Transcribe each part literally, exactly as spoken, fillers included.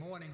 morning.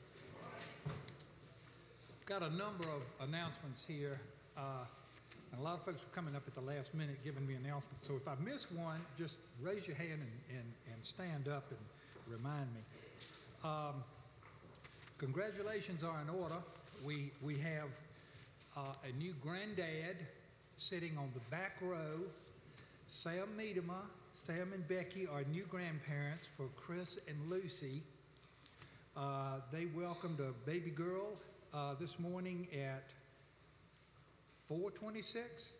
Got a number of announcements here. Uh, and a lot of folks are coming up at the last minute giving me announcements. So if I miss one, just raise your hand and, and, and stand up and remind me. Um, congratulations are in order. We, we have uh, a new granddad sitting on the back row. Sam Miedema, Sam and Becky are new grandparents for Chris and Lucy. Uh, they welcomed a baby girl uh, this morning at four twenty-six.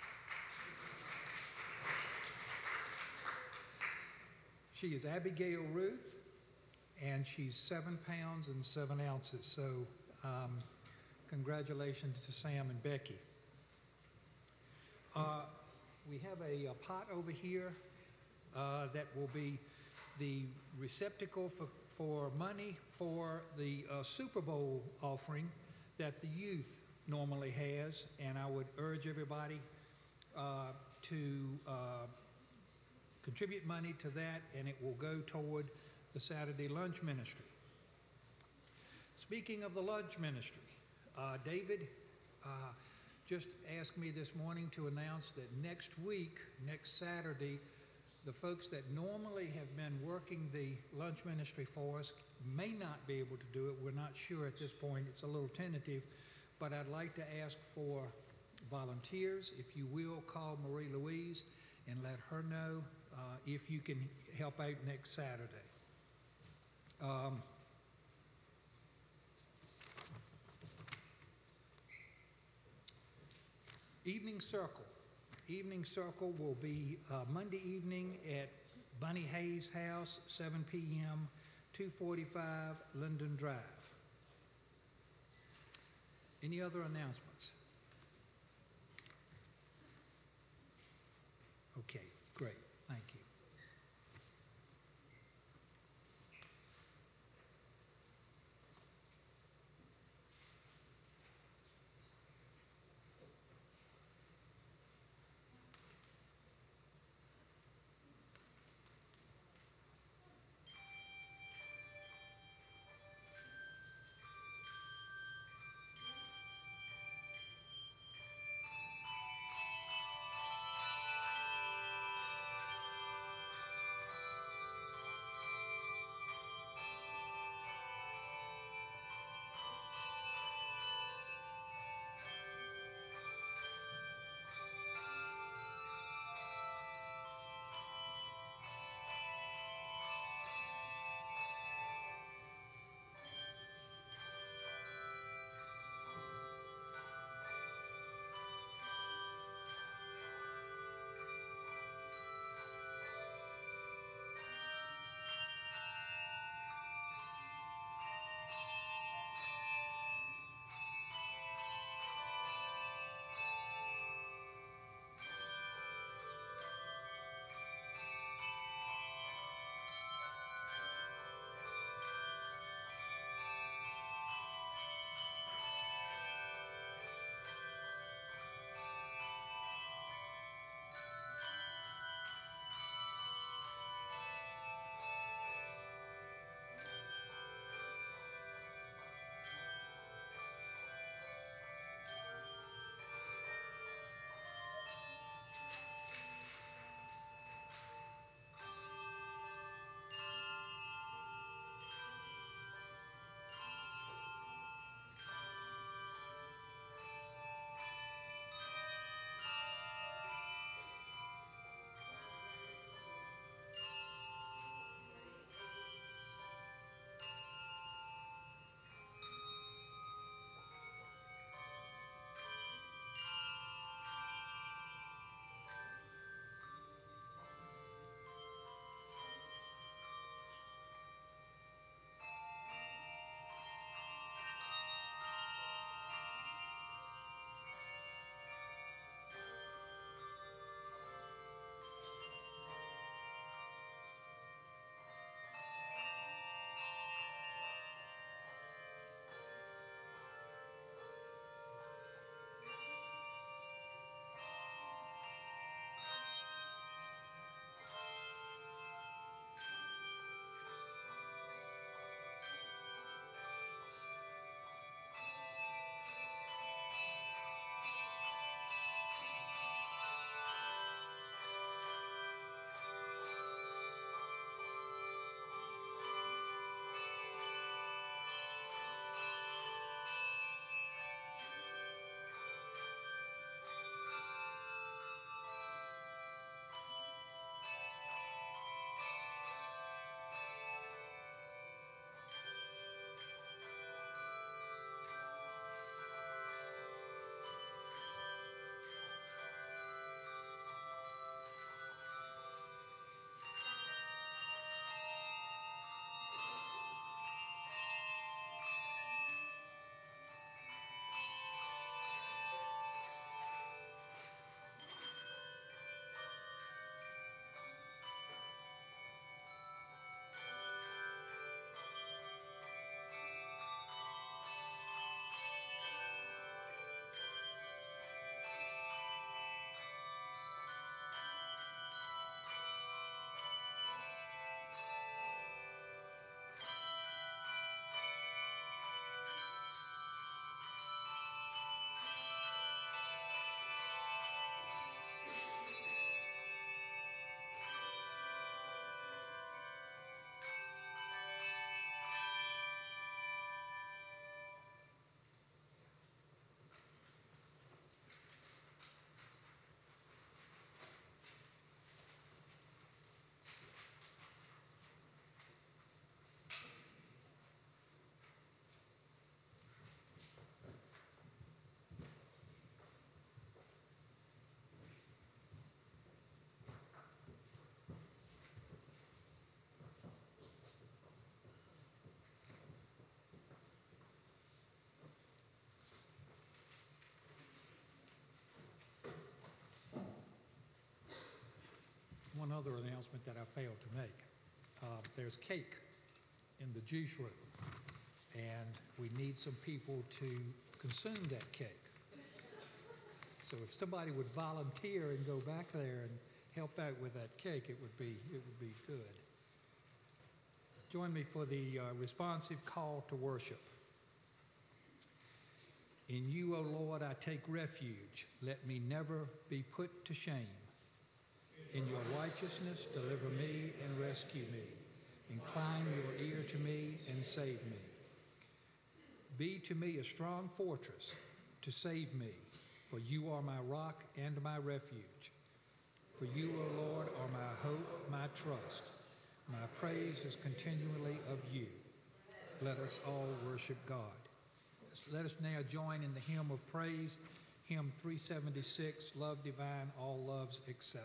She is Abigail Ruth, and she's seven pounds and seven ounces. So um, congratulations to Sam and Becky. Uh, we have a, a pot over here uh, that will be the receptacle for for money for the uh, Super Bowl offering that the youth normally has, and I would urge everybody uh, to uh, contribute money to that, and it will go toward the Saturday lunch ministry. Speaking of the lunch ministry, uh, David uh, just asked me this morning to announce that next week, next Saturday, the folks that normally have been working the lunch ministry for us may not be able to do it. We're not sure at this point. It's a little tentative, but I'd like to ask for volunteers. If you will, call Marie Louise and let her know uh, if you can help out next Saturday. Um, Evening Circle. Evening Circle will be uh, Monday evening at Bunny Hayes' house, seven p m, two forty-five Linden Drive. Any other announcements? Okay, great. Thank you. one other announcement that I failed to make. Uh, there's cake in the juice room, and we need some people to consume that cake. So if somebody would volunteer and go back there and help out with that cake, it would be, it would be good. Join me for the uh, responsive call to worship. In you, O Lord, I take refuge. Let me never be put to shame. In your righteousness, deliver me and rescue me. Incline your ear to me and save me. Be to me a strong fortress to save me, for you are my rock and my refuge. For you, O Lord, are my hope, my trust. My praise is continually of you. Let us all worship God. Let us now join in the hymn of praise, hymn three seventy-six, Love Divine, All Loves Excelling.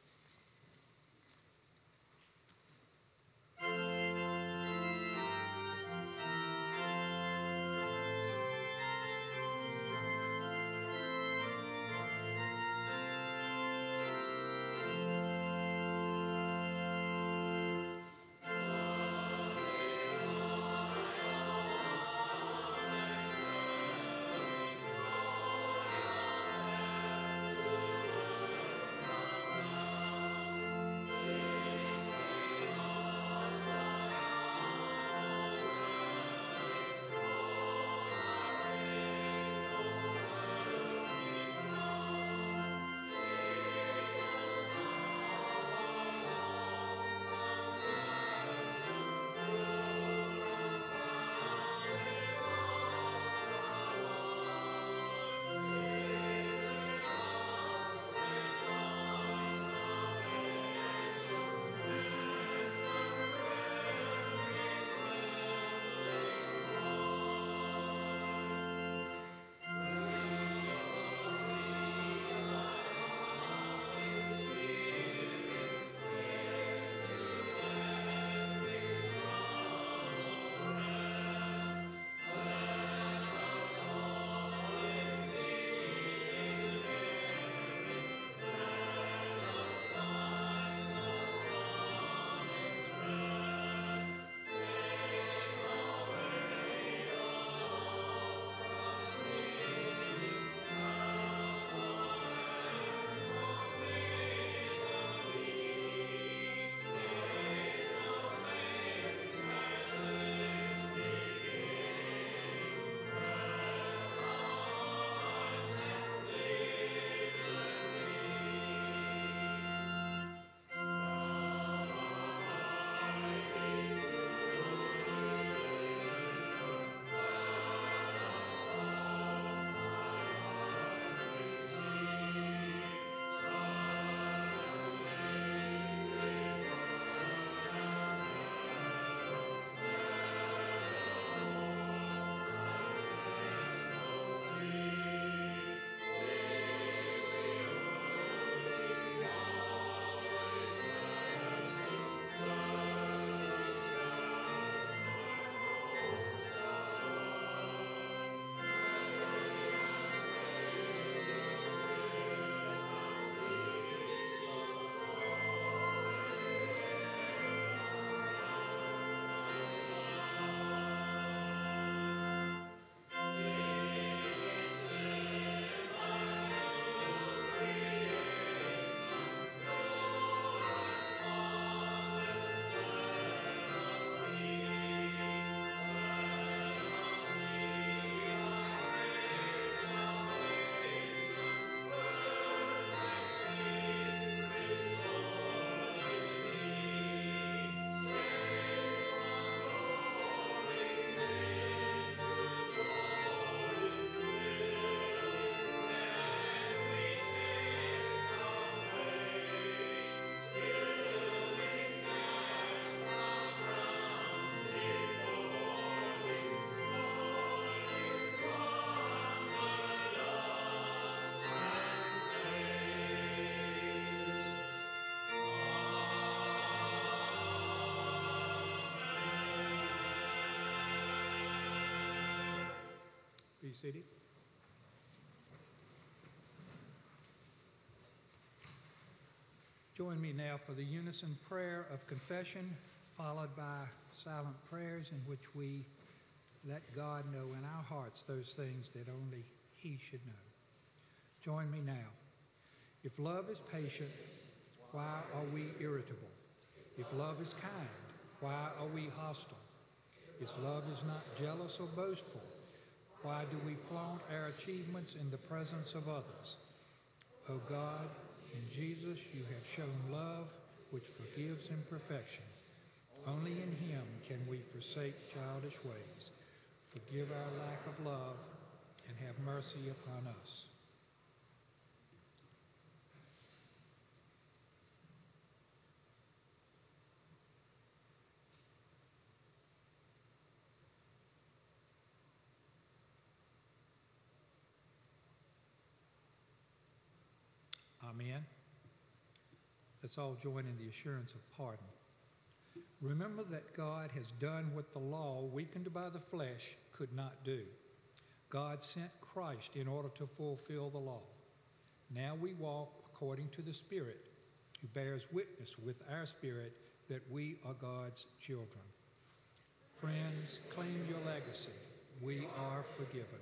Be seated. Join me now for the unison prayer of confession, followed by silent prayers in which we let God know in our hearts those things that only He should know. Join me now. If love is patient, why are we irritable? If love is kind, why are we hostile? If love is not jealous or boastful, why do we flaunt our achievements in the presence of others? O God, in Jesus you have shown love which forgives imperfection. Only in Him can we forsake childish ways. Forgive our lack of love and have mercy upon us. Amen. Let's all join in the assurance of pardon. Remember that God has done what the law, weakened by the flesh, could not do. God sent Christ in order to fulfill the law. Now we walk according to the Spirit, who bears witness with our spirit that we are God's children. Friends, claim your legacy. We are forgiven.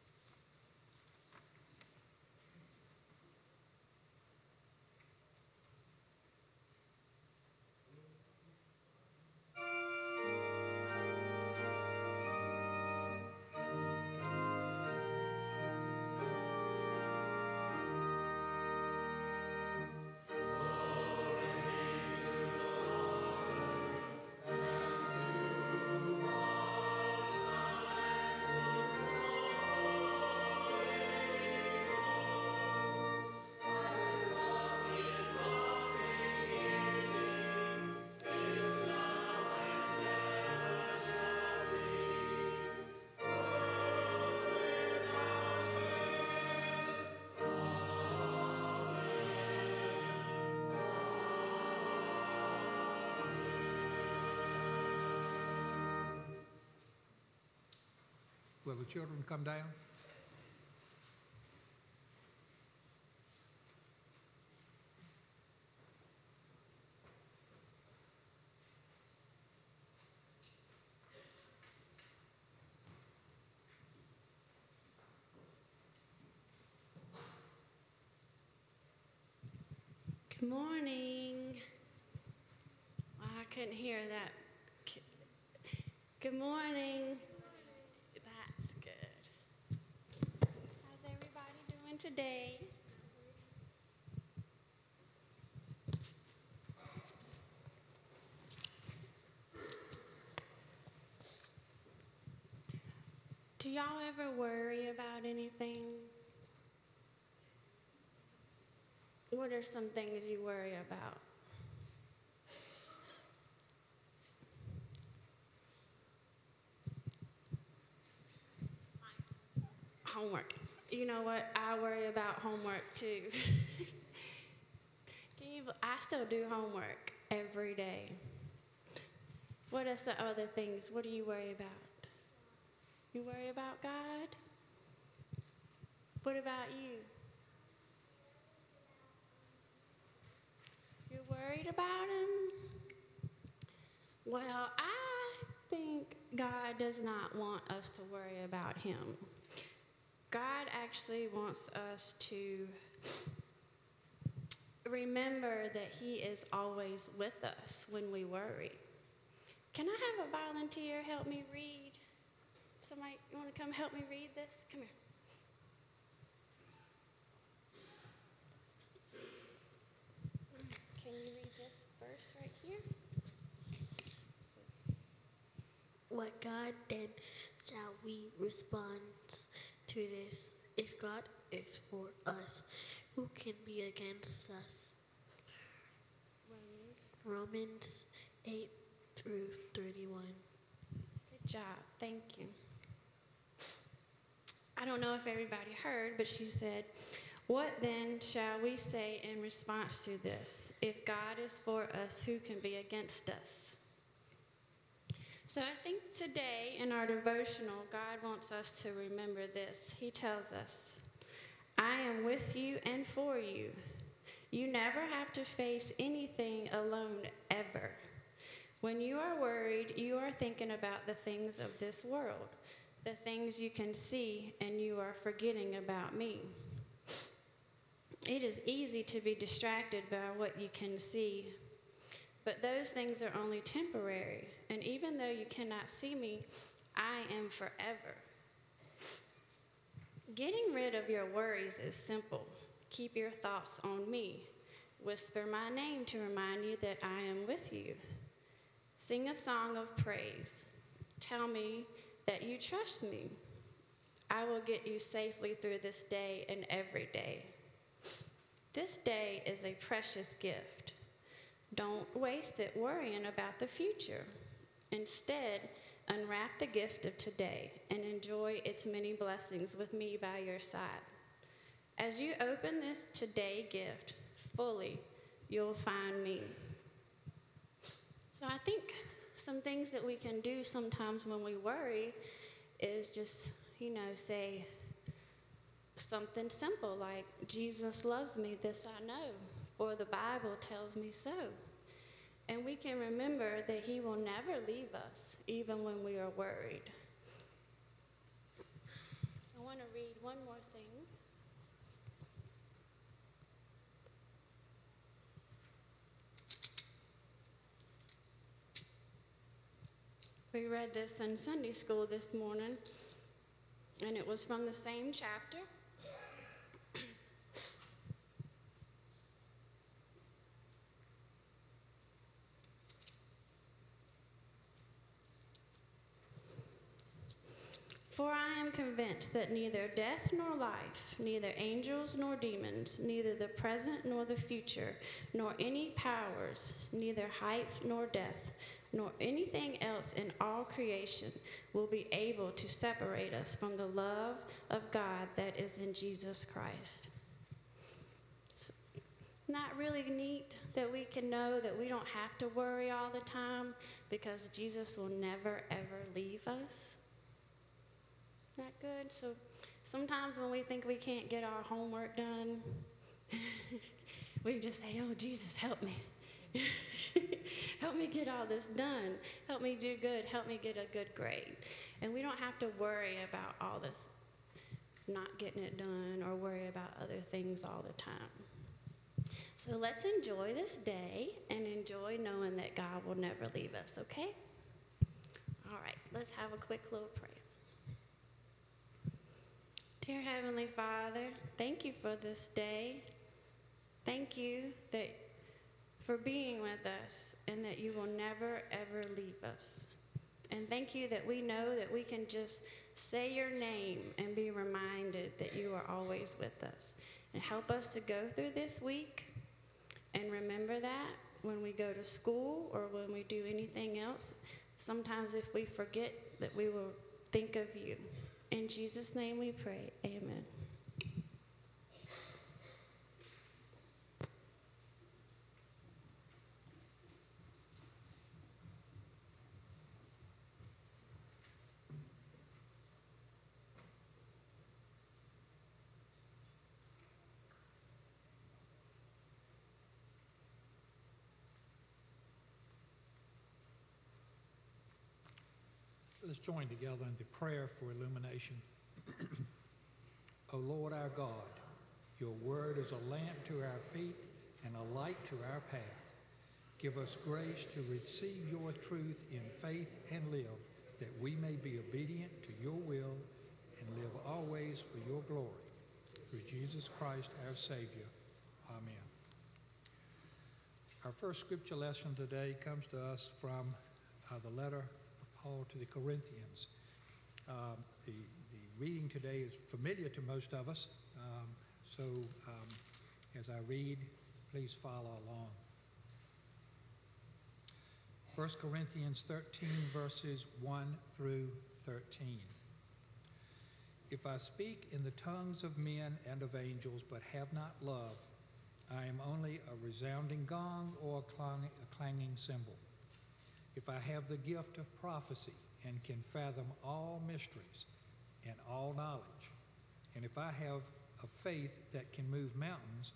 Will the children come down? Good morning. Well, I couldn't hear that. Good morning. That's good. How's everybody doing today? Do y'all ever worry about anything? What are some things you worry about? Homework. You know what? I worry about homework too. Can you, I still do homework every day. What are some other things? What do you worry about? You worry about God? What about you? You're worried about Him? Well, I think God does not want us to worry about Him. God actually wants us to remember that He is always with us when we worry. Can I have a volunteer help me read? Somebody, you want to come help me read this? Come here. Can you read this verse right here? What God then shall we respond to this? If God is for us, who can be against us? Romans. Romans eight through thirty-one. Good job. Thank you. I don't know if everybody heard, but she said, what then shall we say in response to this? If God is for us, who can be against us? So I think today in our devotional, God wants us to remember this. He tells us, I am with you and for you. You never have to face anything alone ever. When you are worried, you are thinking about the things of this world, the things you can see, and you are forgetting about me. It is easy to be distracted by what you can see, but those things are only temporary, and even though you cannot see me, I am forever. Getting rid of your worries is simple. Keep your thoughts on me. Whisper my name to remind you that I am with you. Sing a song of praise. Tell me that you trust me. I will get you safely through this day and every day. This day is a precious gift. Don't waste it worrying about the future. Instead, unwrap the gift of today and enjoy its many blessings with me by your side. As you open this today gift fully, you'll find me. So I think some things that we can do sometimes when we worry is just, you know, say something simple like, Jesus loves me, this I know, or the Bible tells me so. And we can remember that he will never leave us, even when we are worried. I want to read one more thing. We read this in Sunday school this morning, and it was from the same chapter. For I am convinced that neither death nor life, neither angels nor demons, neither the present nor the future, nor any powers, neither height nor depth, nor anything else in all creation will be able to separate us from the love of God that is in Jesus Christ. So, not really neat that we can know that we don't have to worry all the time because Jesus will never, ever leave us. Not good? So sometimes when we think we can't get our homework done, we just say, oh, Jesus, help me. Help me get all this done. Help me do good. Help me get a good grade. And we don't have to worry about all the not getting it done or worry about other things all the time. So let's enjoy this day and enjoy knowing that God will never leave us, okay? All right, let's have a quick little prayer. Dear Heavenly Father, thank you for this day. Thank you that for being with us and that you will never, ever leave us. And thank you that we know that we can just say your name and be reminded that you are always with us. And help us to go through this week and remember that when we go to school or when we do anything else. Sometimes if we forget, that we will think of you. In Jesus' name we pray, amen. Let's join together in the prayer for illumination. O Lord our God, your word is a lamp to our feet and a light to our path. Give us grace to receive your truth in faith and live, that we may be obedient to your will and live always for your glory. Through Jesus Christ our Savior. Amen. Our first scripture lesson today comes to us from uh, the letter of Paul to the Corinthians. Um, the, the reading today is familiar to most of us, um, so um, as I read, please follow along. First Corinthians thirteen, verses one through thirteen. If I speak in the tongues of men and of angels, but have not love, I am only a resounding gong or a, clang, a clanging cymbal. If I have the gift of prophecy and can fathom all mysteries and all knowledge, and if I have a faith that can move mountains,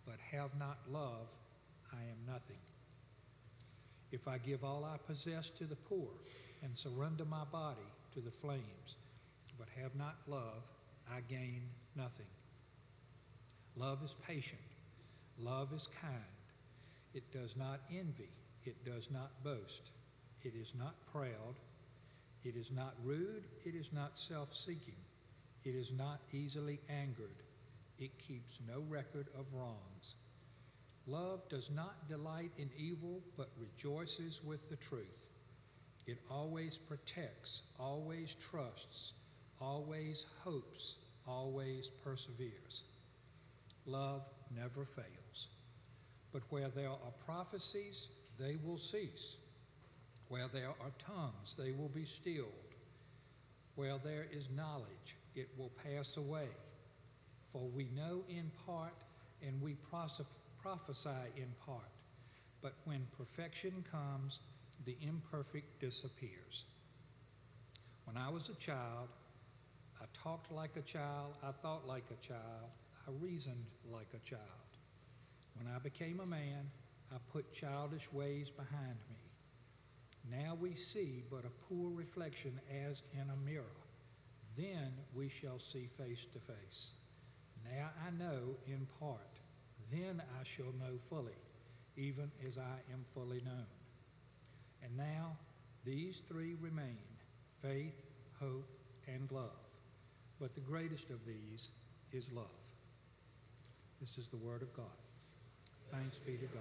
but have not love, I am nothing. If I give all I possess to the poor and surrender my body to the flames, but have not love, I gain nothing. Love is patient. Love is kind. It does not envy. It does not boast. It is not proud. It is not rude. It is not self-seeking. It is not easily angered. It keeps no record of wrongs. Love does not delight in evil, but rejoices with the truth. It always protects, always trusts, always hopes, always perseveres. Love never fails. But where there are prophecies, they will cease. Where there are tongues, they will be stilled. Where there is knowledge, it will pass away. For we know in part, and we prophesy in part. But when perfection comes, the imperfect disappears. When I was a child, I talked like a child, I thought like a child, I reasoned like a child. When I became a man, I put childish ways behind me. Now we see but a poor reflection as in a mirror. Then we shall see face to face. Now I know in part. Then I shall know fully, even as I am fully known. And now these three remain, faith, hope, and love. But the greatest of these is love. This is the word of God. Thanks be to God.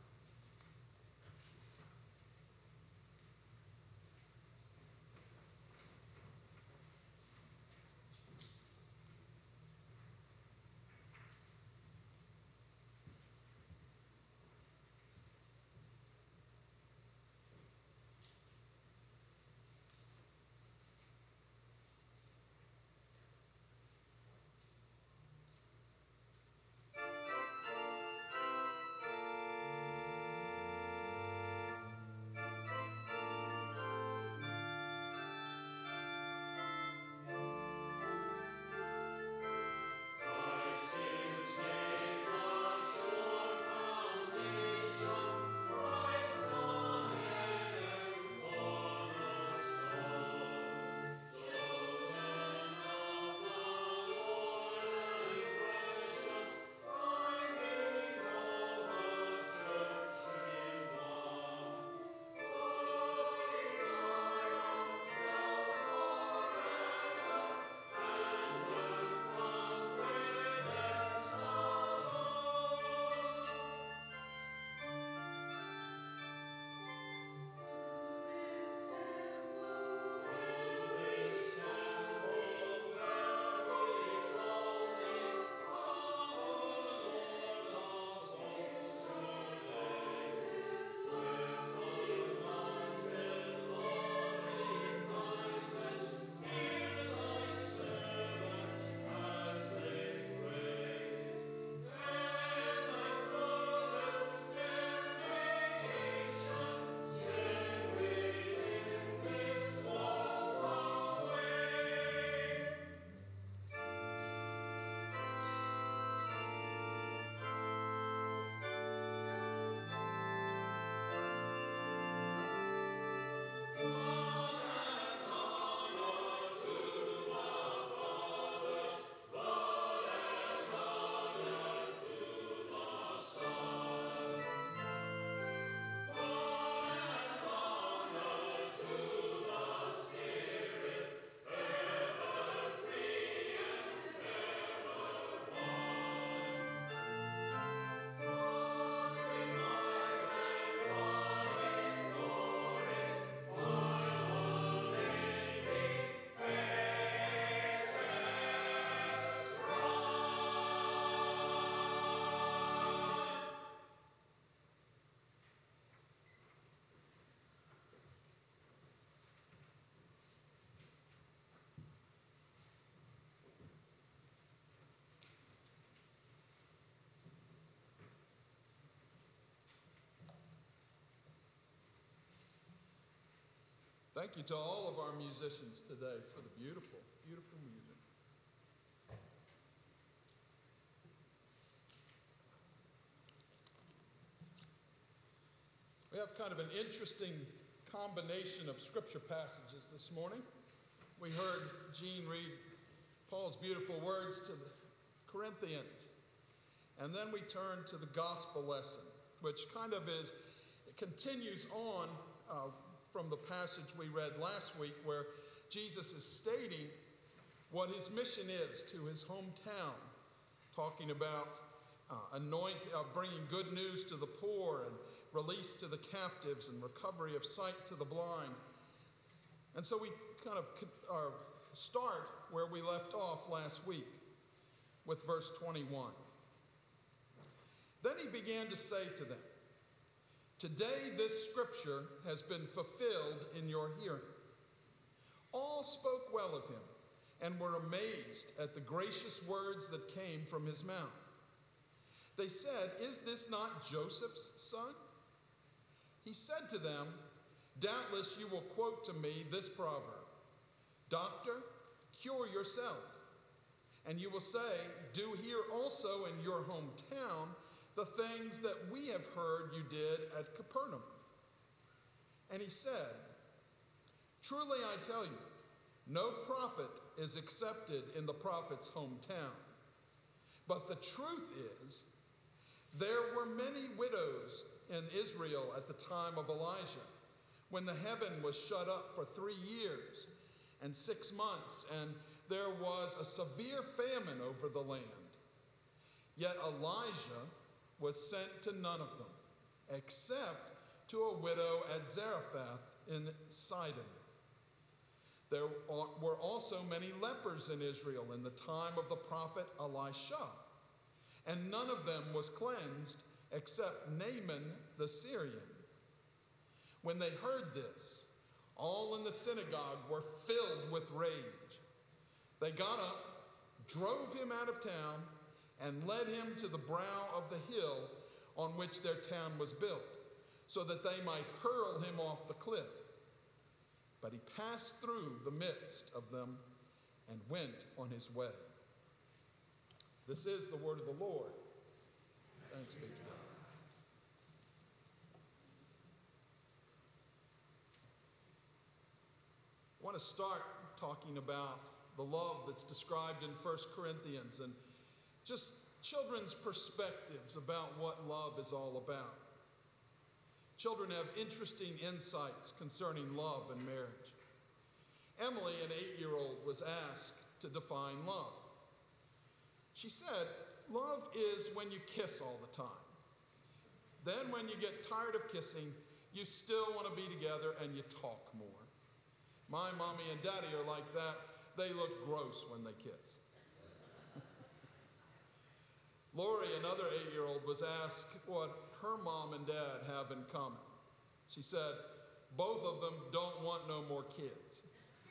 Thank you to all of our musicians today for the beautiful, beautiful music. We have kind of an interesting combination of scripture passages this morning. We heard Jean read Paul's beautiful words to the Corinthians. And then we turn to the gospel lesson, which kind of is, it continues on uh, from the passage we read last week where Jesus is stating what his mission is to his hometown, talking about uh, anoint, uh, bringing good news to the poor and release to the captives and recovery of sight to the blind. And so we kind of uh, start where we left off last week with verse twenty-one. Then he began to say to them, "Today this scripture has been fulfilled in your hearing." All spoke well of him and were amazed at the gracious words that came from his mouth. They said, "Is this not Joseph's son?" He said to them, "Doubtless you will quote to me this proverb, 'Doctor, cure yourself.' And you will say, 'Do here also in your hometown the things that we have heard you did at Capernaum.' And he said, 'Truly I tell you, no prophet is accepted in the prophet's hometown. But the truth is, there were many widows in Israel at the time of Elijah, when the heaven was shut up for three years and six months, and there was a severe famine over the land. Yet Elijah was sent to none of them, except to a widow at Zarephath in Sidon. There were also many lepers in Israel in the time of the prophet Elisha, and none of them was cleansed except Naaman the Syrian. When they heard this, all in the synagogue were filled with rage. They got up, drove him out of town, and led him to the brow of the hill on which their town was built, so that they might hurl him off the cliff. But he passed through the midst of them and went on his way." This is the word of the Lord. Thanks be to God. I want to start talking about the love that's described in First Corinthians and just children's perspectives about what love is all about. Children have interesting insights concerning love and marriage. Emily, an eight-year-old, was asked to define love. She said, "Love is when you kiss all the time. Then when you get tired of kissing, you still want to be together and you talk more. My mommy and daddy are like that. They look gross when they kiss." Lori, another eight-year-old, was asked what her mom and dad have in common. She said, "Both of them don't want no more kids."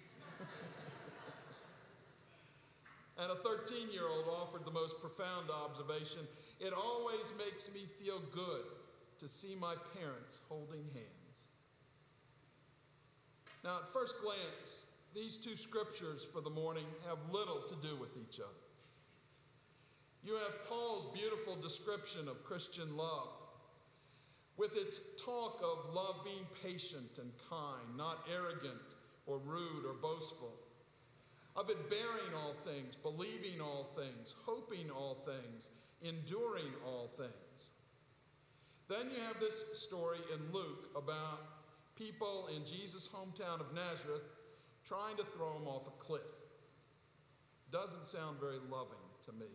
And a thirteen-year-old offered the most profound observation, "It always makes me feel good to see my parents holding hands." Now, at first glance, these two scriptures for the morning have little to do with each other. You have Paul's beautiful description of Christian love, with its talk of love being patient and kind, not arrogant or rude or boastful, of it bearing all things, believing all things, hoping all things, enduring all things. Then you have this story in Luke about people in Jesus' hometown of Nazareth trying to throw him off a cliff. Doesn't sound very loving to me.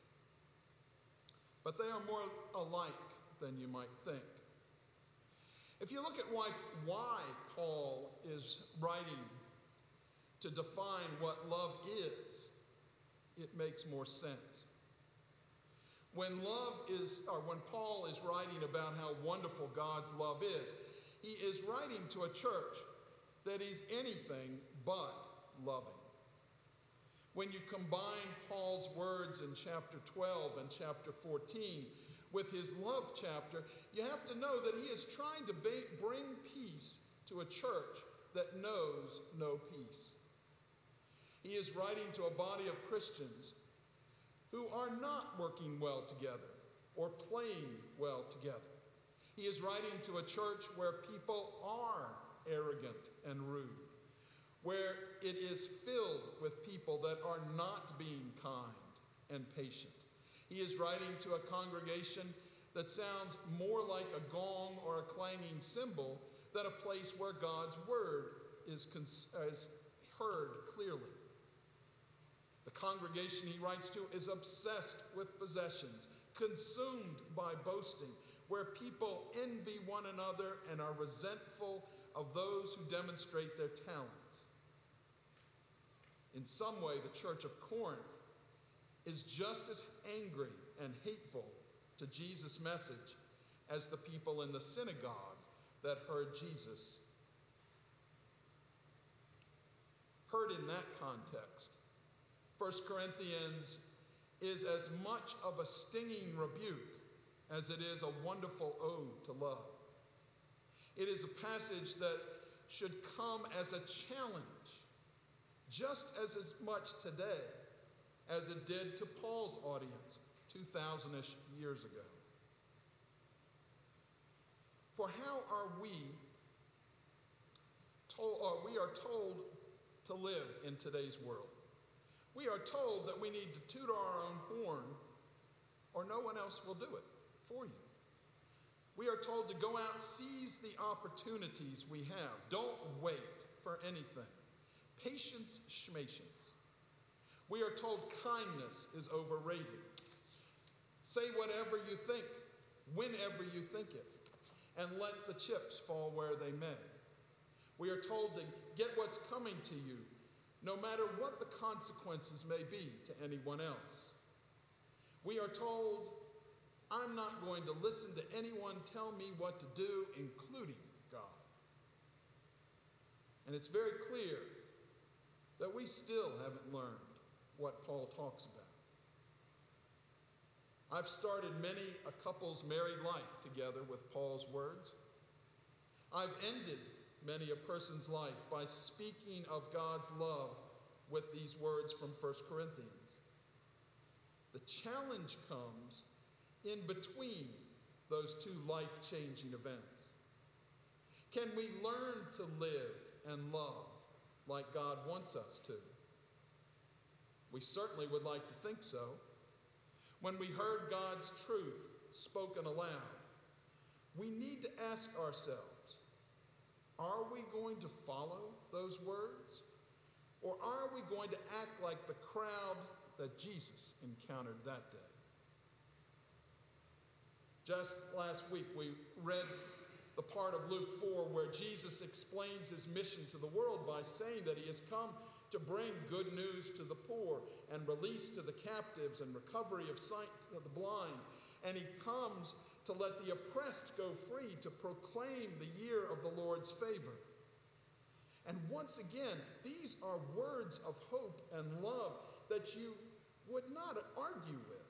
But they are more alike than you might think. If you look at why, why Paul is writing to define what love is, it makes more sense. When love is, or when Paul is writing about how wonderful God's love is, he is writing to a church that is anything but loving. When you combine Paul's words in chapter twelve and chapter fourteen with his love chapter, you have to know that he is trying to bring peace to a church that knows no peace. He is writing to a body of Christians who are not working well together or playing well together. He is writing to a church where people are arrogant and rude, where it is filled with people that are not being kind and patient. He is writing to a congregation that sounds more like a gong or a clanging cymbal than a place where God's word is, cons- is heard clearly. The congregation he writes to is obsessed with possessions, consumed by boasting, where people envy one another and are resentful of those who demonstrate their talents. In some way, the church of Corinth is just as angry and hateful to Jesus' message as the people in the synagogue that heard Jesus. Heard in that context, First Corinthians is as much of a stinging rebuke as it is a wonderful ode to love. It is a passage that should come as a challenge, just as, as much today as it did to Paul's audience two thousand-ish years ago. For how are we told, or we are told to live in today's world? We are told that we need to toot our own horn or no one else will do it for you. We are told to go out, seize the opportunities we have. Don't wait for anything. Patience, schmatience. We are told kindness is overrated. Say whatever you think, whenever you think it, and let the chips fall where they may. We are told to get what's coming to you, no matter what the consequences may be to anyone else. We are told, I'm not going to listen to anyone tell me what to do, including God. And it's very clear that we still haven't learned what Paul talks about. I've started many a couple's married life together with Paul's words. I've ended many a person's life by speaking of God's love with these words from First Corinthians. The challenge comes in between those two life-changing events. Can we learn to live and love like God wants us to? We certainly would like to think so. When we heard God's truth spoken aloud, we need to ask ourselves, are we going to follow those words? Or are we going to act like the crowd that Jesus encountered that day? Just last week, we read the part of Luke four where Jesus explains his mission to the world by saying that he has come to bring good news to the poor and release to the captives and recovery of sight to the blind. And he comes to let the oppressed go free, to proclaim the year of the Lord's favor. And once again, these are words of hope and love that you would not argue with.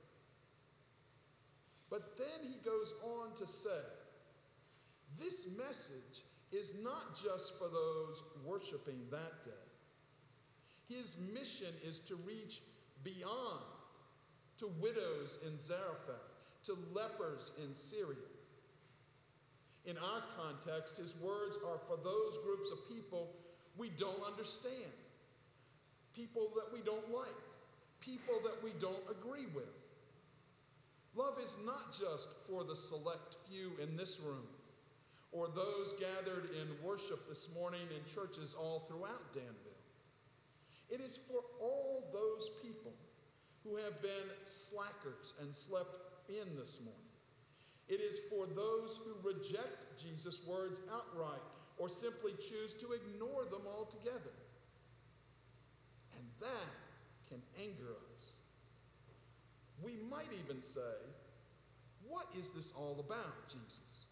But then he goes on to say, this message is not just for those worshiping that day. His mission is to reach beyond, to widows in Zarephath, to lepers in Syria. In our context, his words are for those groups of people we don't understand, people that we don't like, people that we don't agree with. Love is not just for the select few in this room or those gathered in worship this morning in churches all throughout Danville. It is for all those people who have been slackers and slept in this morning. It is for those who reject Jesus' words outright or simply choose to ignore them altogether. And that can anger us. We might even say, what is this all about, Jesus?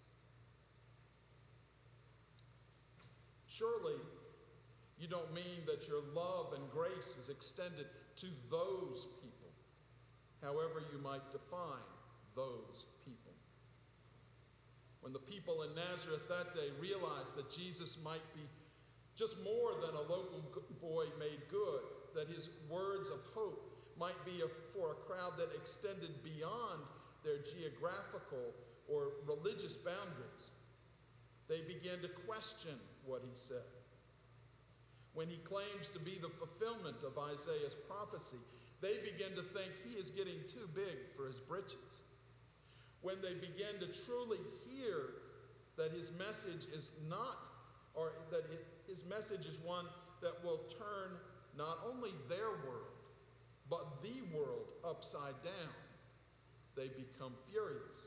Surely, you don't mean that your love and grace is extended to those people, however you might define those people. When the people in Nazareth that day realized that Jesus might be just more than a local boy made good, that his words of hope might be a, for a crowd that extended beyond their geographical or religious boundaries. They began to question what he said. When he claims to be the fulfillment of Isaiah's prophecy, they begin to think he is getting too big for his britches. When they begin to truly hear that his message is not, or that it, his message is one that will turn not only their world, but the world upside down, they become furious.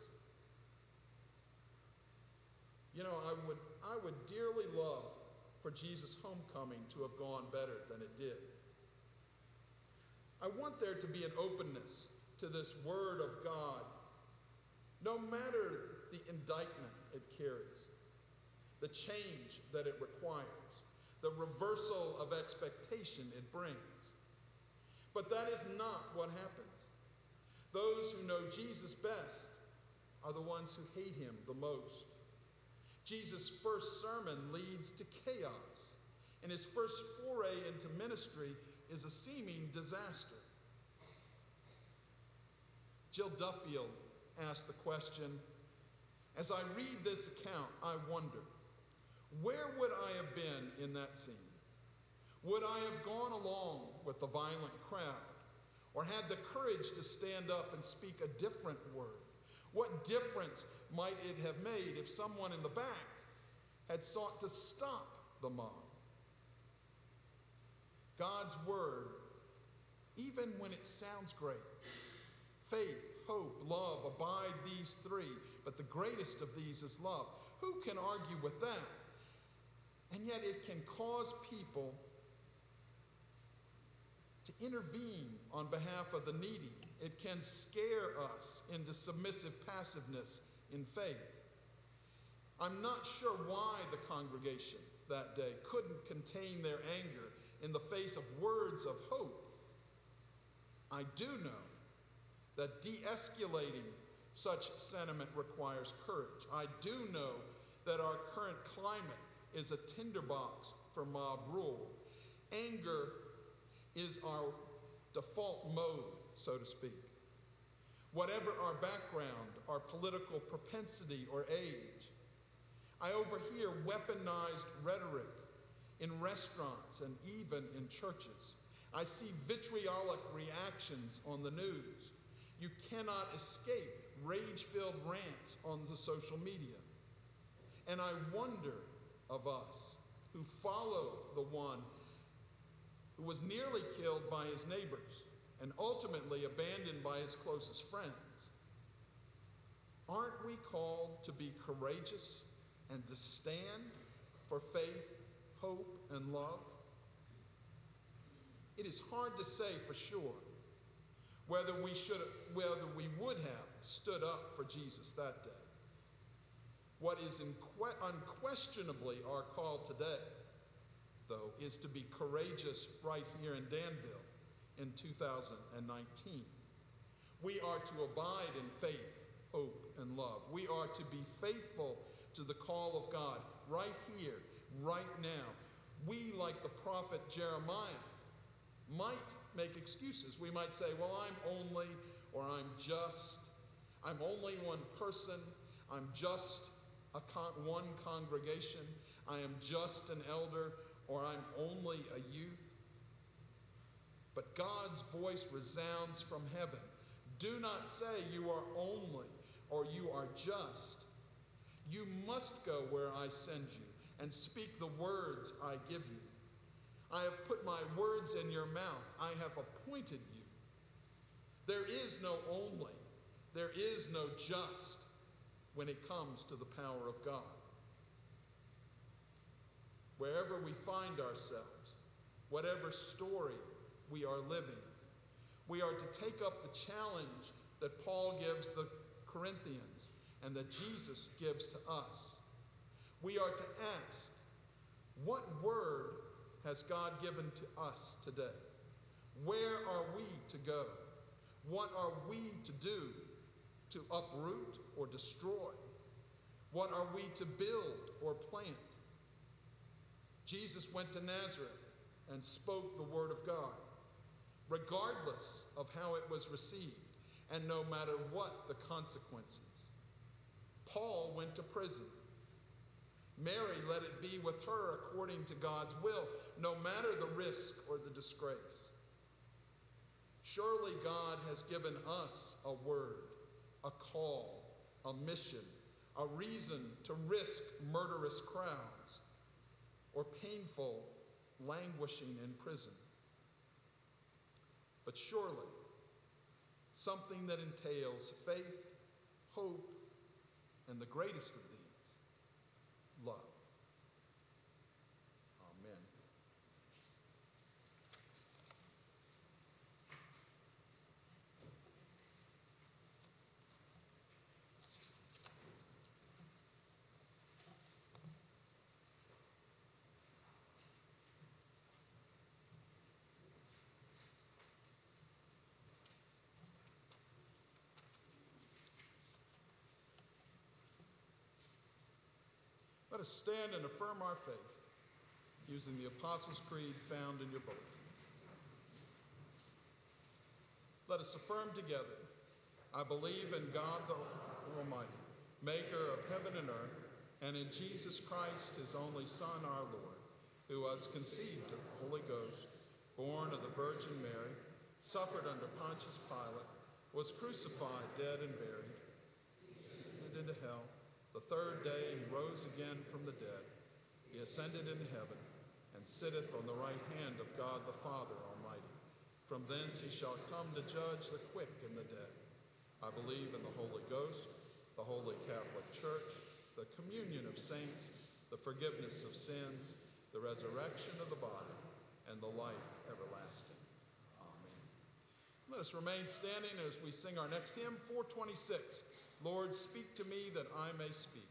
You know, I would, I would dearly love for Jesus' homecoming to have gone better than it did. I want there to be an openness to this word of God, no matter the indictment it carries, the change that it requires, the reversal of expectation it brings. But that is not what happens. Those who know Jesus best are the ones who hate him the most. Jesus' first sermon leads to chaos, and his first foray into ministry is a seeming disaster. Jill Duffield asked the question, as I read this account, I wonder, where would I have been in that scene? Would I have gone along with the violent crowd, or had the courage to stand up and speak a different word? What difference might it have made if someone in the back had sought to stop the mob? God's word, even when it sounds great, faith, hope, love, abide these three, but the greatest of these is love. Who can argue with that? And yet it can cause people to intervene on behalf of the needy. It can scare us into submissive passiveness in faith. I'm not sure why the congregation that day couldn't contain their anger in the face of words of hope. I do know that de-escalating such sentiment requires courage. I do know that our current climate is a tinderbox for mob rule. Anger is our default mode, so to speak. Whatever our background, our political propensity or age, I overhear weaponized rhetoric in restaurants and even in churches. I see vitriolic reactions on the news. You cannot escape rage-filled rants on the social media. And I wonder of us who follow the one who was nearly killed by his neighbors and ultimately abandoned by his closest friends. Aren't we called to be courageous and to stand for faith, hope, and love? It is hard to say for sure whether we should, whether we would have stood up for Jesus that day. What is inque- unquestionably our call today, though, is to be courageous right here in Danville in two thousand nineteen. We are to abide in faith, hope, and love. We are to be faithful to the call of God right here, right now. We, like the prophet Jeremiah, might make excuses. We might say, well, I'm only, or I'm just, I'm only one person, I'm just a con- one congregation, I am just an elder, or I'm only a youth. But God's voice resounds from heaven. Do not say you are only, or you are just. You must go where I send you and speak the words I give you. I have put my words in your mouth. I have appointed you. There is no only, there is no just when it comes to the power of God. Wherever we find ourselves, whatever story we are living, we are to take up the challenge that Paul gives the Corinthians and that Jesus gives to us. We are to ask, what word has God given to us today? Where are we to go? What are we to do to uproot or destroy? What are we to build or plant? Jesus went to Nazareth and spoke the word of God, regardless of how it was received and no matter what the consequences. Paul went to prison. Mary, let it be with her according to God's will, no matter the risk or the disgrace. Surely God has given us a word, a call, a mission, a reason to risk murderous crowds or painful languishing in prison. But surely something that entails faith, hope, and the greatest of these, love. Amen. Let us stand and affirm our faith using the Apostles' Creed found in your bulletin. Let us affirm together, I believe in God the Almighty, maker of heaven and earth, and in Jesus Christ, his only Son, our Lord, who was conceived of the Holy Ghost, born of the Virgin Mary, suffered under Pontius Pilate, was crucified, dead, and buried, descended into hell. The third day he rose again from the dead. He ascended into heaven and sitteth on the right hand of God the Father Almighty. From thence he shall come to judge the quick and the dead. I believe in the Holy Ghost, the Holy Catholic Church, the communion of saints, the forgiveness of sins, the resurrection of the body, and the life everlasting. Amen. Let us remain standing as we sing our next hymn, four twenty-six. Lord, speak to me that I may speak.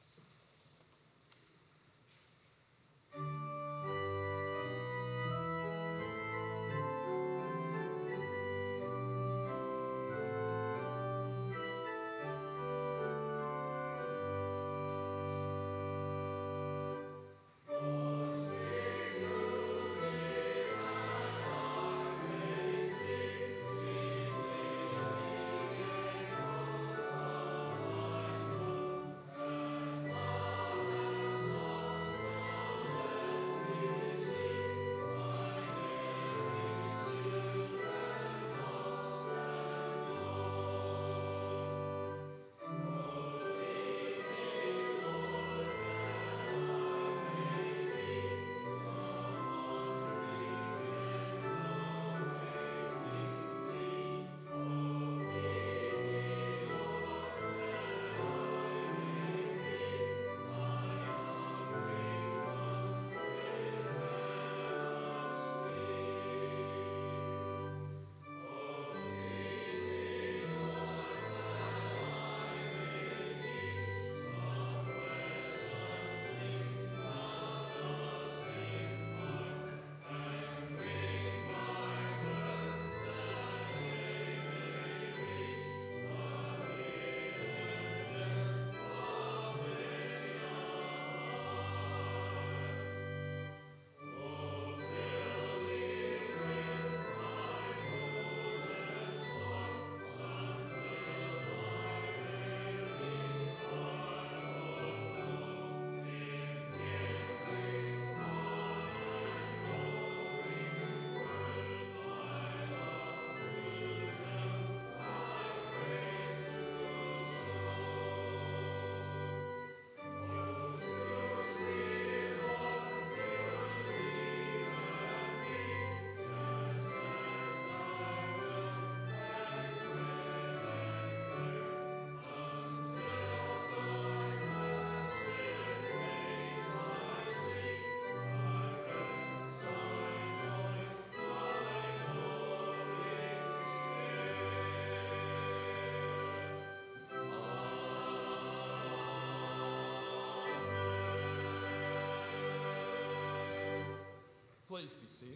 Please be seated.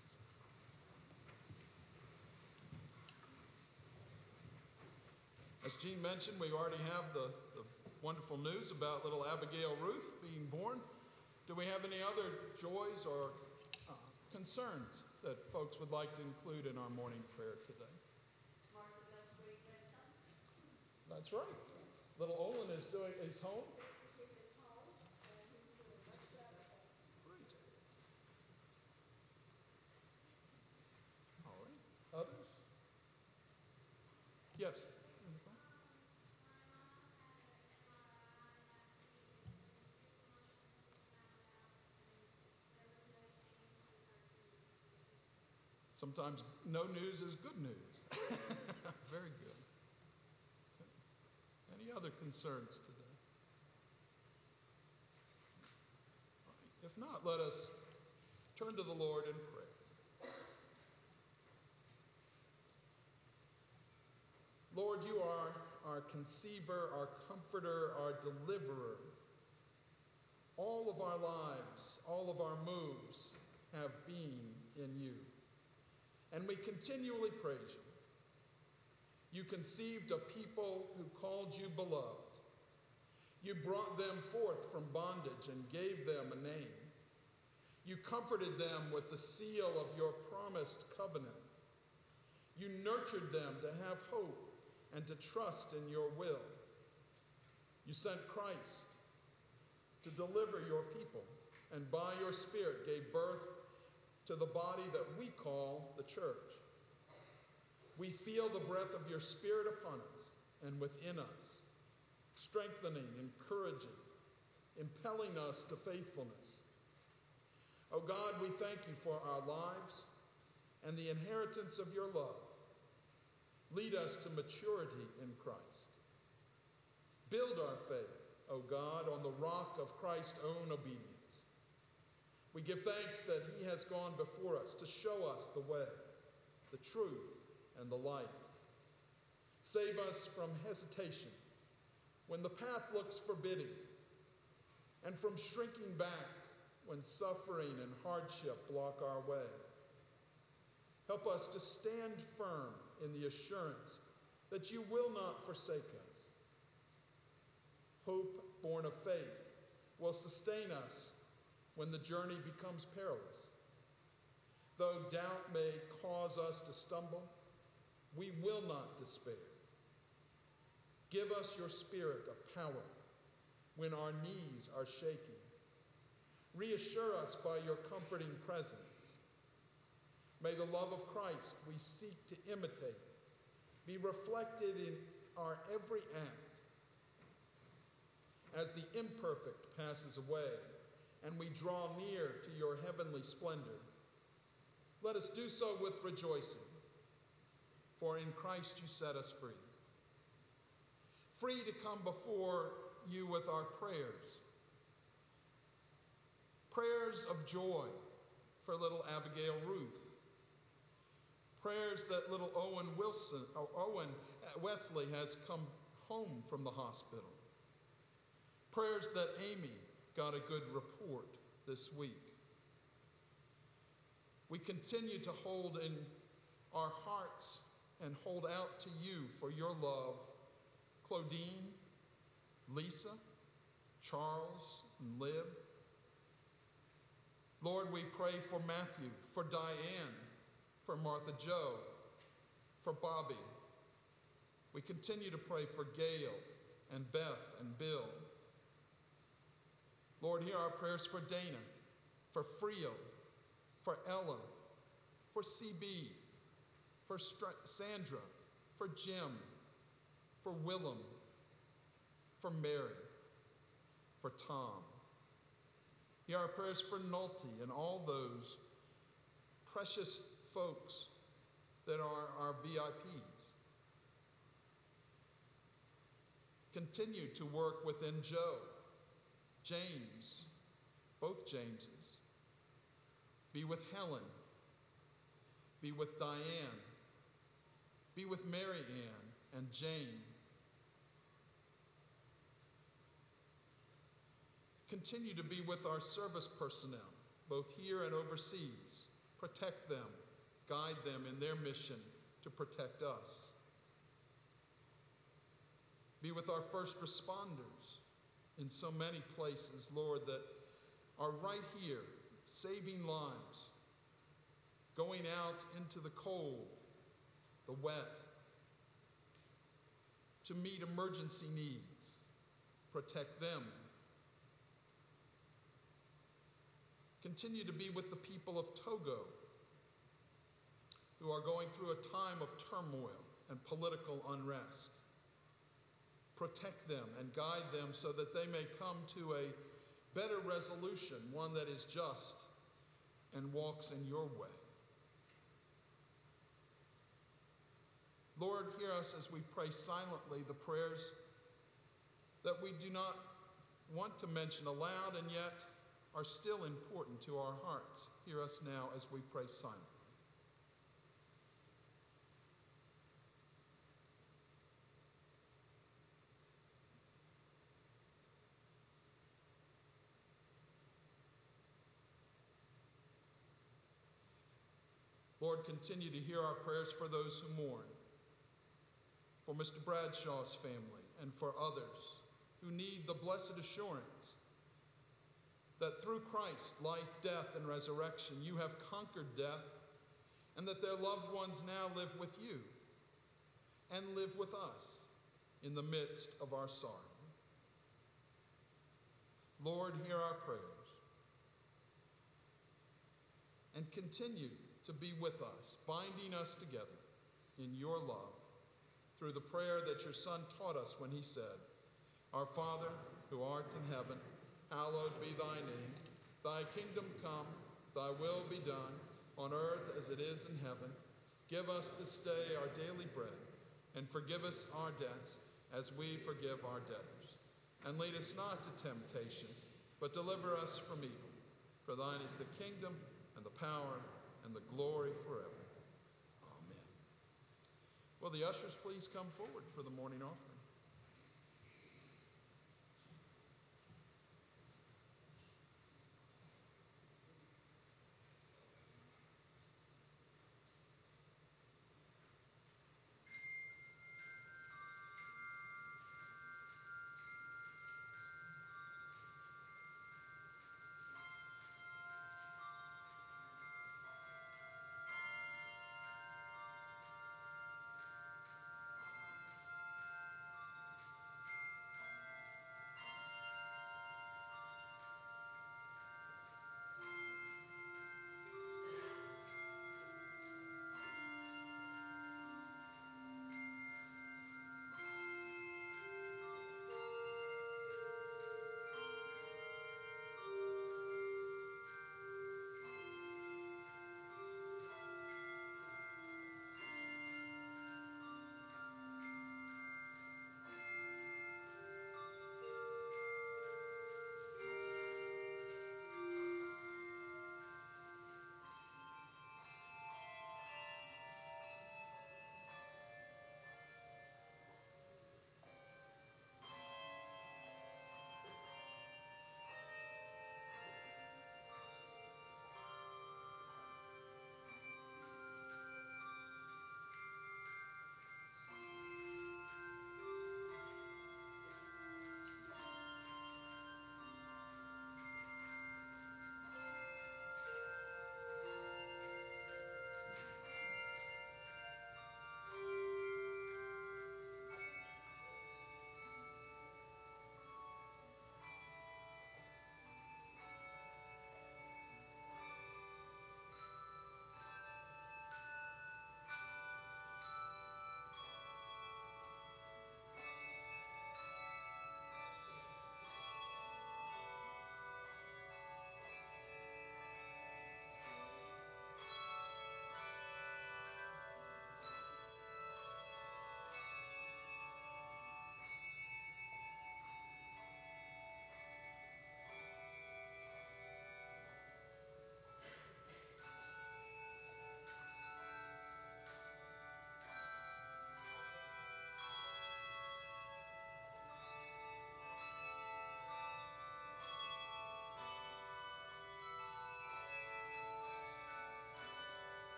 As Jean mentioned, we already have the, the wonderful news about little Abigail Ruth being born. Do we have any other joys or uh, concerns that folks would like to include in our morning prayer today? That's right. Little Olin is doing he's home? Great. All right. Others? Yes. Sometimes no news is good news. Very good. Any other concerns today? All right. If not, let us turn to the Lord in prayer. Lord, you are our conceiver, our comforter, our deliverer. All of our lives, all of our moves have been in you. And we continually praise you. You conceived a people who called you beloved. You brought them forth from bondage and gave them a name. You comforted them with the seal of your promised covenant. You nurtured them to have hope and to trust in your will. You sent Christ to deliver your people, and by your Spirit gave birth to the body that we call the church. We feel the breath of your Spirit upon us and within us, strengthening, encouraging, impelling us to faithfulness. Oh God, we thank you for our lives and the inheritance of your love. Lead us to maturity in Christ. Build our faith, O God, on the rock of Christ's own obedience. We give thanks that he has gone before us to show us the way, the truth, and the life. Save us from hesitation when the path looks forbidding, and from shrinking back when suffering and hardship block our way. Help us to stand firm in the assurance that you will not forsake us. Hope born of faith will sustain us when the journey becomes perilous. Though doubt may cause us to stumble, we will not despair. Give us your spirit of power when our knees are shaking. Reassure us by your comforting presence. May the love of Christ we seek to imitate be reflected in our every act. As the imperfect passes away and we draw near to your heavenly splendor, let us do so with rejoicing, for in Christ you set us free. Free to come before you with our prayers. Prayers of joy for little Abigail Ruth. Prayers that little Owen Wilson, oh, Owen Wesley has come home from the hospital. Prayers that Amy got a good report this week. We continue to hold in our hearts and hold out to you for your love Claudine, Lisa, Charles, and Lib. Lord, we pray for Matthew, for Diane, for Martha Joe, for Bobby. We continue to pray for Gail and Beth and Bill. Lord, hear our prayers for Dana, for Frio, for Ella, for C B, for Sandra, for Jim, for Willem, for Mary, for Tom. Hear our prayers for Nolte and all those precious folks that are our V I Ps. Continue to work within Joe, James, both Jameses. Be with Helen. Be with Diane. Be with Mary Ann and Jane. Continue to be with our service personnel, both here and overseas. Protect them, guide them in their mission to protect us. Be with our first responders in so many places, Lord, that are right here, saving lives, going out into the cold, the wet, to meet emergency needs, protect them. Continue to be with the people of Togo, who are going through a time of turmoil and political unrest. Protect them and guide them so that they may come to a better resolution, one that is just and walks in your way. Lord, hear us as we pray silently the prayers that we do not want to mention aloud and yet are still important to our hearts. Hear us now as we pray silently. Lord, continue to hear our prayers for those who mourn, for Mister Bradshaw's family, and for others who need the blessed assurance that through Christ, life, death, and resurrection, you have conquered death, and that their loved ones now live with you and live with us in the midst of our sorrow. Lord, hear our prayers and continue to be with us, binding us together in your love through the prayer that your Son taught us when he said, Our Father, who art in heaven, hallowed be thy name. Thy kingdom come, thy will be done, on earth as it is in heaven. Give us this day our daily bread, and forgive us our debts as we forgive our debtors. And lead us not to temptation, but deliver us from evil. For thine is the kingdom, and the power, and the glory forever. Amen. Will the ushers please come forward for the morning offering?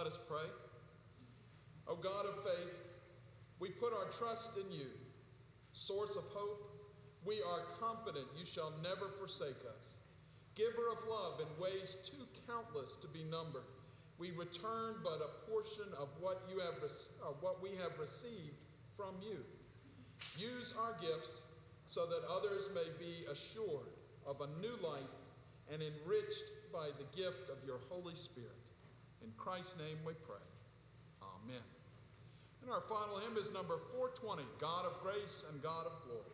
Let us pray. O God of faith, we put our trust in you, source of hope. We are confident you shall never forsake us. Giver of love in ways too countless to be numbered, we return but a portion of what you have, uh, what we have received from you. Use our gifts so that others may be assured of a new life and enriched by the gift of your Holy Spirit. In Christ's name we pray. Amen. And our final hymn is number four twenty, God of Grace and God of Glory.